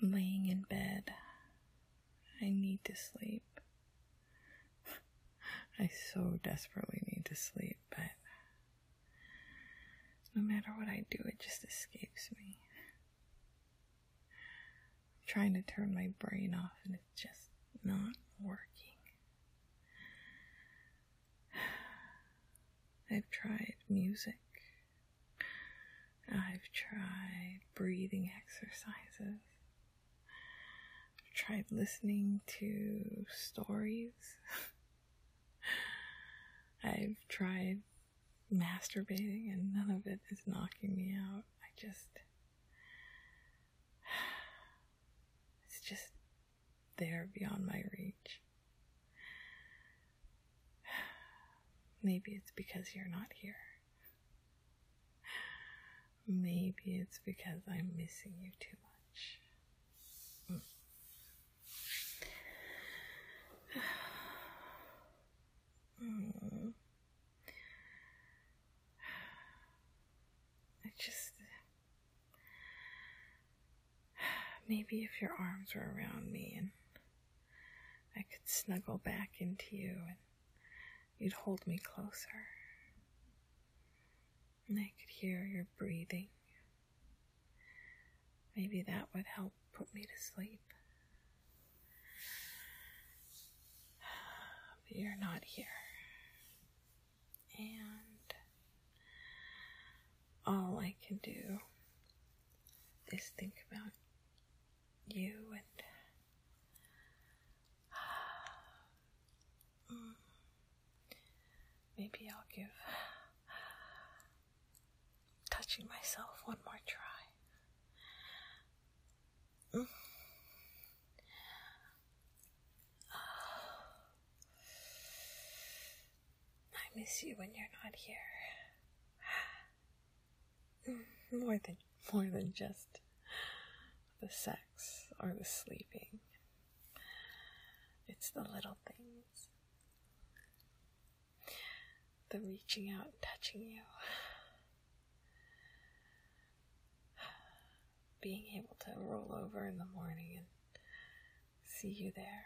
laying in bed. I need to sleep. I so desperately need to sleep, but no matter what I do, it just escapes me. I'm trying to turn my brain off and it's just not working. I've tried music. I've tried breathing exercises. I've tried listening to stories. I've tried masturbating and none of it is knocking me out. It's just there beyond my reach. Maybe it's because you're not here. Maybe it's because I'm missing you too much. Maybe if your arms were around me and I could snuggle back into you and you'd hold me closer and I could hear your breathing. Maybe that would help put me to sleep. But you're not here. And all I can do is think about you and maybe I'll give touching myself one more try. I miss you when you're not here. More than just the sex or the sleeping. It's the little things. The reaching out and touching you. Being able to roll over in the morning and see you there.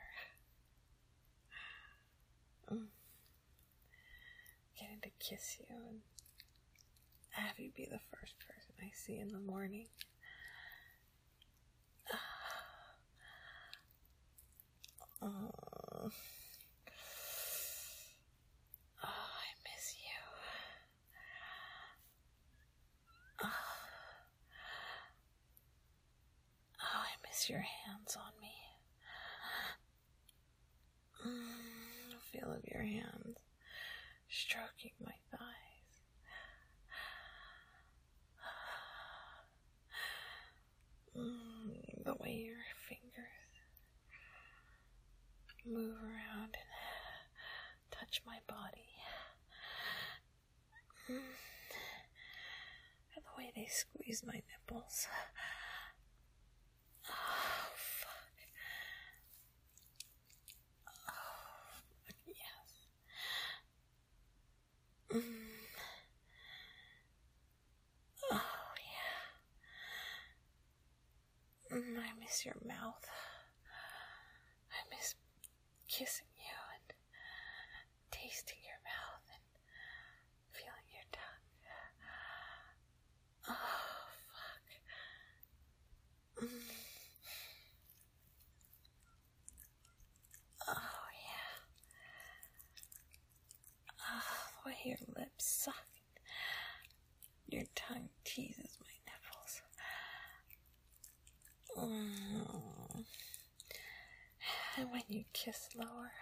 Getting to kiss you and have you be the first person I see in the morning. I miss you. I miss your hands on me. The feel of your hands stroking my thighs. The way your fingers move around and touch my body. And the way they squeeze my nipples. Oh, fuck. Oh, yes. Oh, yeah. I miss your mouth. I miss kissing you and tasting your mouth and feeling your tongue. Oh, fuck. Oh, yeah. Oh, the way your lips suck. Your tongue teases my nipples. And when you kiss lower.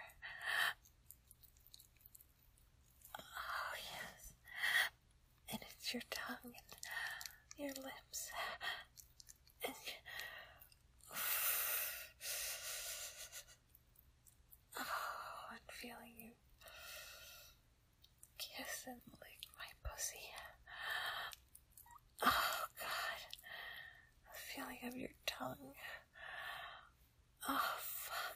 Oh, yes. And it's your tongue and your lips. And and feeling you kiss and lick my pussy. Oh, God. The feeling of your tongue. Oh, fuck.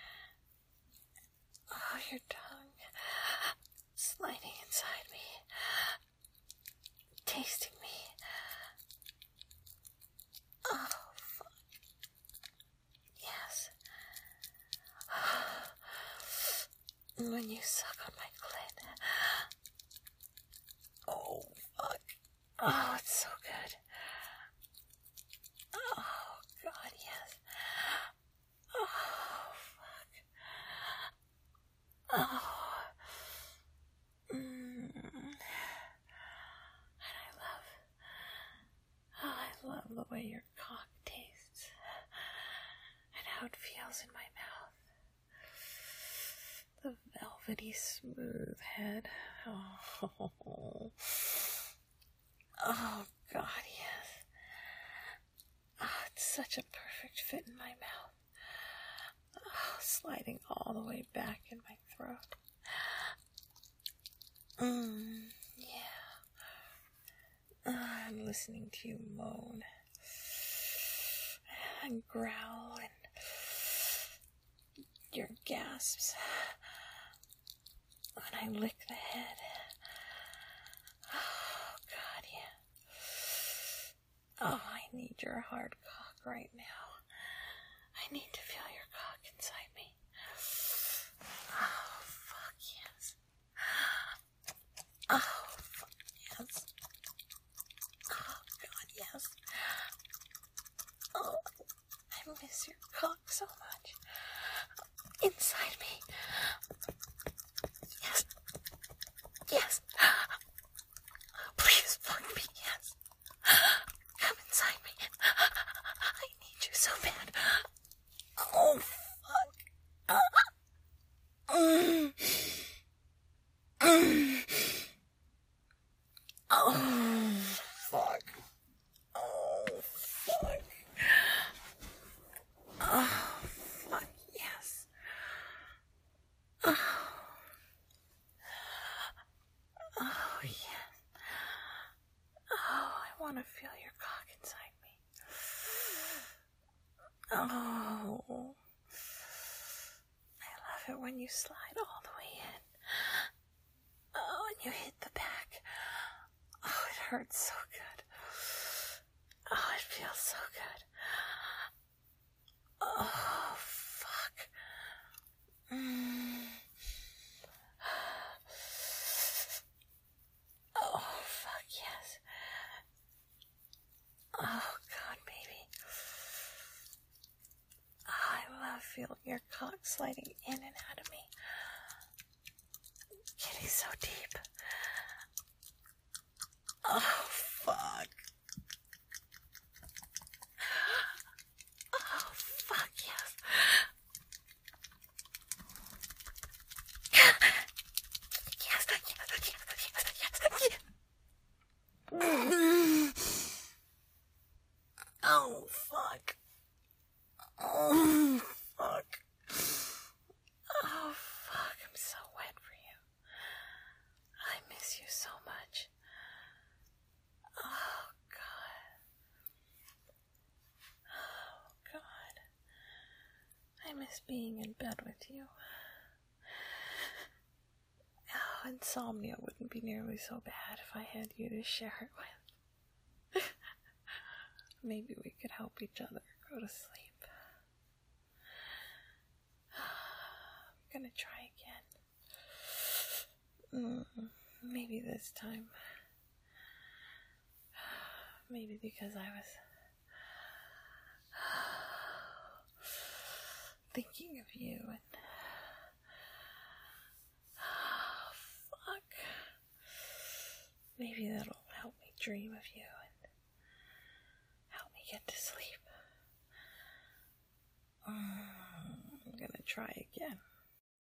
Oh, your tongue sliding inside me. Tasting me. Oh, fuck. when you suck on my clit. Oh, fuck. Oh, it's so good. Oh, God, yes. Oh, fuck. Oh. I love the way your cock tastes and how it feels in my mouth. The velvety smooth head. Oh, oh God, yes. Oh, it's such a perfect fit in my mouth. Oh, sliding all the way back in my throat. Yeah. I'm listening to you moan and growl and your gasps when I lick the head. Oh, God, yeah. Oh, I need your hard cock right now. I need to feel your cock inside me. Oh, fuck, yes. Oh, fuck, yes. Oh, God, yes. Oh, I miss your cock so much. Inside me. Yes. Yes. Please fuck me, yes. Come inside me. I need you so bad. Oh, fuck. Oh, fuck. Oh, fuck. Oh, fuck, yes. Oh, oh, yes. Oh, I want to feel your cock inside me. Oh, I love it when you slide all the way in. Oh, and you hit the back. Oh, it hurts so good. Oh, it feels so good. Oh, fuck. Oh, fuck, yes. Oh, God, baby. Oh, I love feeling your cock sliding in and out of me. Getting so deep. Oh, fuck. Oh, fuck, yes. Yes, yes, yes. Oh, fuck. Oh, fuck. Oh, fuck. I'm so wet for you. I miss you so much. Oh, God. Oh, God. I miss being in bed with you. Oh, insomnia wouldn't be nearly so bad if I had you to share it with. Maybe we could help each other go to sleep. I'm gonna try again. Maybe this time. Maybe because I was thinking of you and fuck. Maybe that'll help me dream of you and help me get to sleep. I'm gonna try again.